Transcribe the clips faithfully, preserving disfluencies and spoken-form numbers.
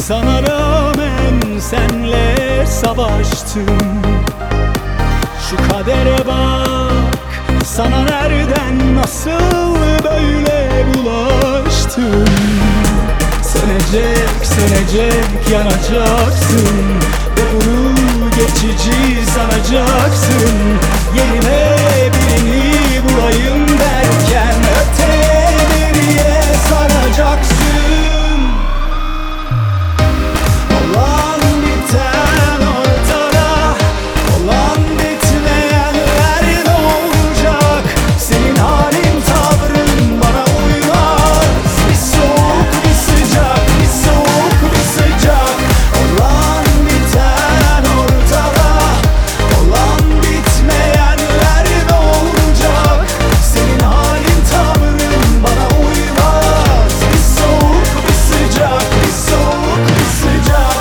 Sana rağmen senle savaştım. Şu kadere bak, sana nereden nasıl böyle bulaştım. Sönecek, sönecek, yanacaksın ve bunu geçici sanacaksın. Yerine birini bulayım derken öteye beriye saracaksın. Olan biten ortada, olan bitmeyenler ne olacak? Senin halin tavrın bana uymaz. Bir soğuk bir sıcak, bir soğuk bir sıcak. Olan biten ortada, olan bitmeyenler ne olacak? Senin halin tavrın bana uymaz. Bir soğuk bir sıcak, bir soğuk bir sıcak.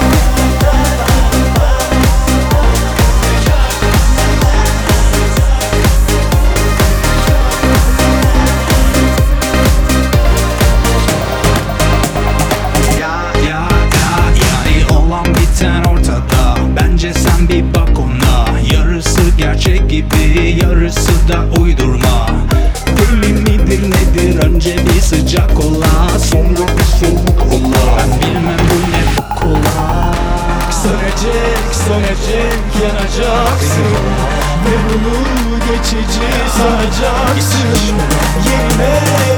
Ya ya ya yani olan biten ortada. Bence sen bir bak ona. Yarısı gerçek gibi, yarısı da uydurma. Deli midir nedir, önce bir sıcak ola, sonra bir soğuk ola. Ben bilmem bu ne bu kola. Sönecek, sönecek, yanacaksın ve bunu geçici sanacaksın. Yerine